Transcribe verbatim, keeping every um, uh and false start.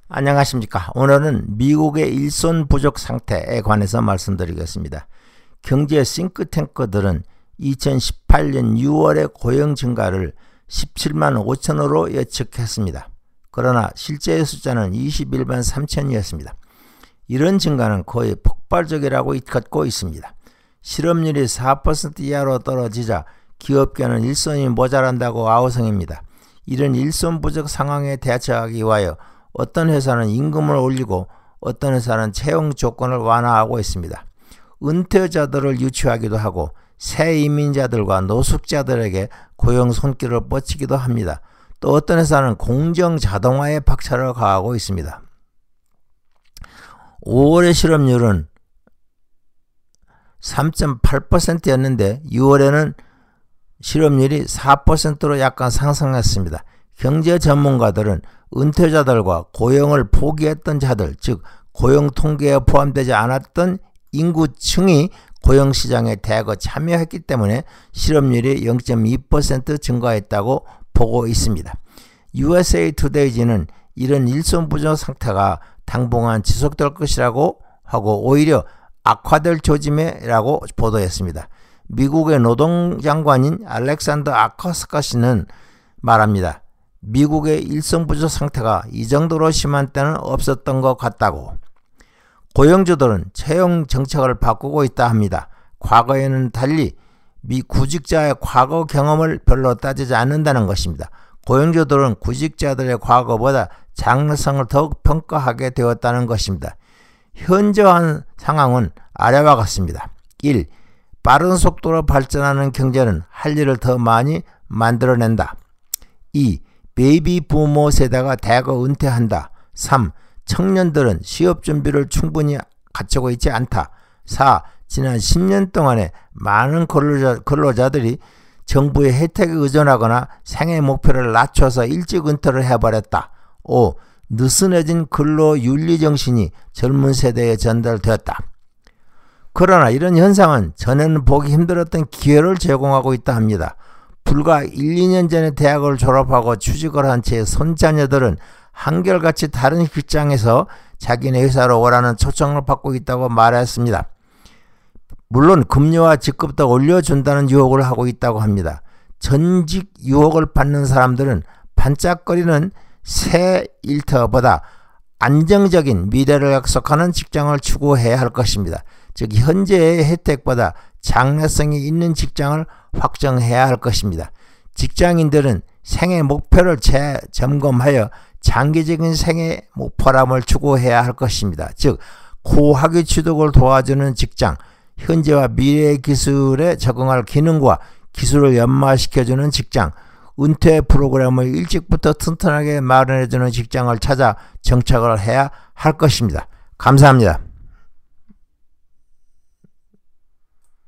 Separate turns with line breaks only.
안녕하십니까. 오늘은 미국의 일손 부족 상태에 관해서 말씀드리겠습니다. 경제 싱크탱크들은 이천십팔 년 유월에 고용 증가를 십칠만 오천으로 예측했습니다. 그러나 실제의 숫자는 이십일만 삼천이었습니다. 이런 증가는 거의 폭발적이라고 이끌고 있습니다. 실업률이 사 퍼센트 이하로 떨어지자 기업계는 일손이 모자란다고 아우성입니다. 이런 일손 부족 상황에 대처하기 위하여 어떤 회사는 임금을 올리고 어떤 회사는 채용 조건을 완화하고 있습니다. 은퇴자들을 유치하기도 하고 새 이민자들과 노숙자들에게 고용 손길을 뻗치기도 합니다. 또 어떤 회사는 공정 자동화에 박차를 가하고 있습니다. 오월의 실업률은 삼 점 팔 퍼센트였는데 유월에는 실업률이 사 퍼센트로 약간 상승했습니다. 경제 전문가들은 은퇴자들과 고용을 포기했던 자들, 즉 고용 통계에 포함되지 않았던 인구층이 고용시장에 대거 참여했기 때문에 실업률이 영 점 이 퍼센트 증가했다고 보고 있습니다. 유에스에이 투데이지는 이런 일손 부족 상태가 당분간 지속될 것이라고 하고 오히려 악화될 조짐이라고 보도했습니다. 미국의 노동장관인 알렉산더 아카스카시는 말합니다. 미국의 일손 부족 상태가 이 정도로 심한 때는 없었던 것 같다고. 고용주들은 채용 정책을 바꾸고 있다 합니다. 과거에는 달리 미 구직자의 과거 경험을 별로 따지지 않는다는 것입니다. 고용주들은 구직자들의 과거보다 장래성을 더욱 평가하게 되었다는 것입니다. 현저한 상황은 아래와 같습니다. 일. 빠른 속도로 발전하는 경제는 할 일을 더 많이 만들어낸다. 이. 베이비 부모 세대가 대거 은퇴한다. 삼. 청년들은 취업 준비를 충분히 갖추고 있지 않다. 사. 지난 십 년 동안에 많은 근로자, 근로자들이 정부의 혜택에 의존하거나 생애 목표를 낮춰서 일찍 은퇴를 해버렸다. 오. 느슨해진 근로윤리 정신이 젊은 세대에 전달되었다. 그러나 이런 현상은 전에는 보기 힘들었던 기회를 제공하고 있다 합니다. 불과 일, 이 년 전에 대학을 졸업하고 취직을 한 채 손자녀들은 한결같이 다른 직장에서 자기네 회사로 오라는 초청을 받고 있다고 말했습니다. 물론 급료와 직급도 올려준다는 유혹을 하고 있다고 합니다. 전직 유혹을 받는 사람들은 반짝거리는 새 일터보다 안정적인 미래를 약속하는 직장을 추구해야 할 것입니다. 즉 현재의 혜택보다 장래성이 있는 직장을 확정해야 할 것입니다. 직장인들은 생애 목표를 재점검하여 장기적인 생애 목표람을 추구해야 할 것입니다. 즉 고학위 취득을 도와주는 직장, 현재와 미래의 기술에 적응할 기능과 기술을 연마시켜주는 직장, 은퇴 프로그램을 일찍부터 튼튼하게 마련해주는 직장을 찾아 정착을 해야 할 것입니다. 감사합니다.